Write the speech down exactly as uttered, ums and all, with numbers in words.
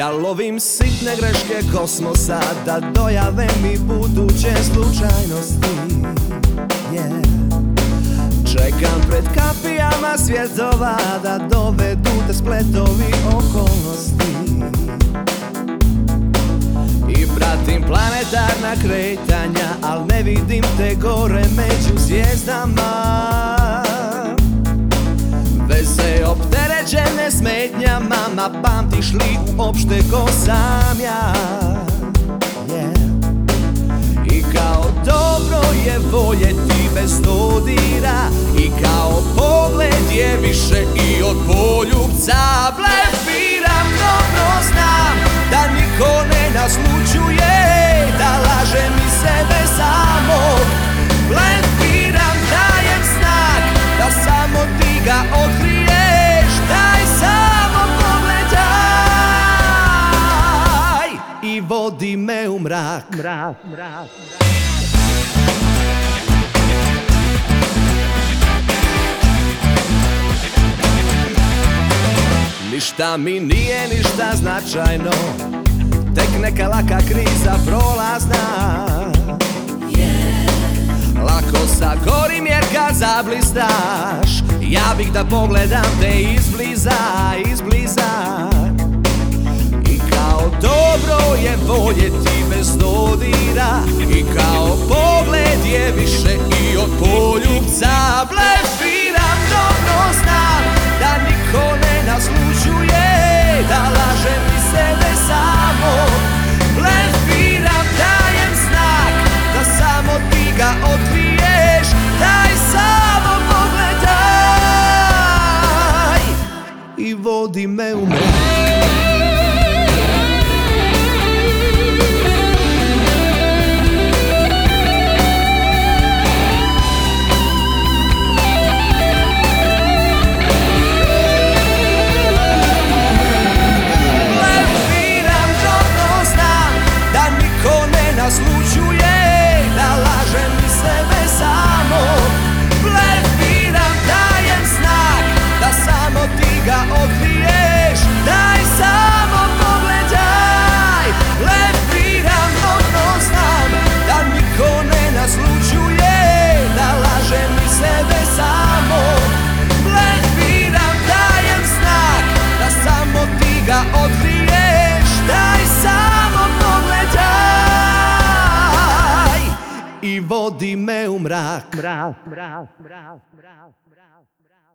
Ja lovim sitne greške kosmosa da dojave mi buduće slučajnosti, yeah. Čekam pred kapijama svjetova da dovedu te spletovi okolnosti i pratim planetarna kretanja, al ne vidim te gore među zvijezdama. Veze opterećene smetnjama, ma pamtiš li uopšte ko sam ja, yeah. I kao dobro je voljeti bez dodira, i kao pogled je više i od poljubca. Blefiram, dobro znam da niko ne naslućuje, da lažem i sebe samog. Blefiram, dajem znak da samo ti ga otkriješ, daj samo pogledaj i vodi me u mrak, mrak, mrak. Ništa mi nije ništa značajno, tek neka laka kriza prolazna, yeah. Lako sagorim jer kad zablistaš, ja bih da pogledam te izbliza, izbliza. I kao dobro je voljeti bez dodira, i kao pogled je više i od poljubca. Blefiram, dobro znam da niko ne naslućuje, da lažem i sebe samo. Blefiram, dajem znak da samo ti ga otkriješ, daj samo pogledaj i vodi me u mrak. Naslućuje, da lažem i sebe samo. Blefiram, dajem znak da samo ti ga otkriješ, daj samo pogledaj. Blefiram, dobro znam da niko ne naslućuje, da lažem i sebe samo. Blefiram, dajem znak da samo ti ga otkriješ, daj samo pogledaj i vodi me u mrak, mrak, mrak, mrak, mrak, mrak.